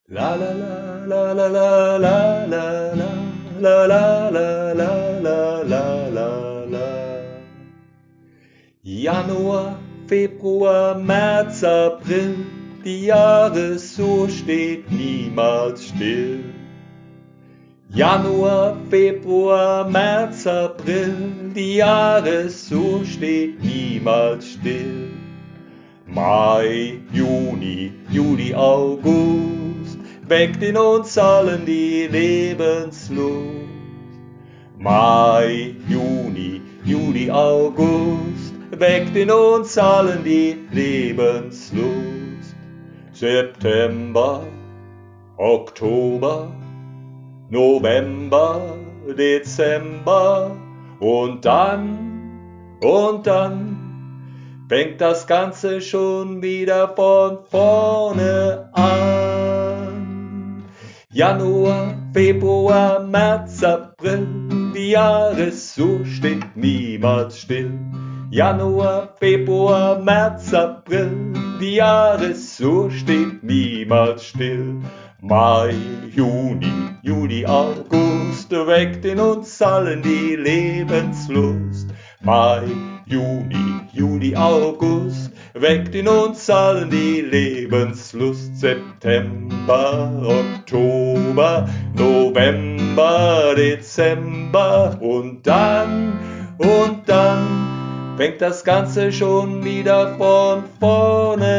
La la la la la la la la la la la la la la la la la. Januar, Februar, März, April, die Jahresuhr steht niemals still. Januar, Februar, März, April, die Jahresuhr steht niemals still. Mai, Juni, Juli, August, weckt in uns allen die Lebenslust. Mai, Juni, Juli, August, weckt in uns allen die Lebenslust. September, Oktober, November, Dezember und dann fängt das Ganze schon wieder von vorne an. Januar, Februar, März, April, die Jahresuhr steht niemals still. Januar, Februar, März, April, die Jahresuhr steht niemals still. Mai, Juni, Juli, August, weckt in uns allen die Lebenslust. Mai, Juni, Juli, August, weckt in uns allen die Lebenslust. September, Oktober, November, Dezember und dann fängt das Ganze schon wieder von vorne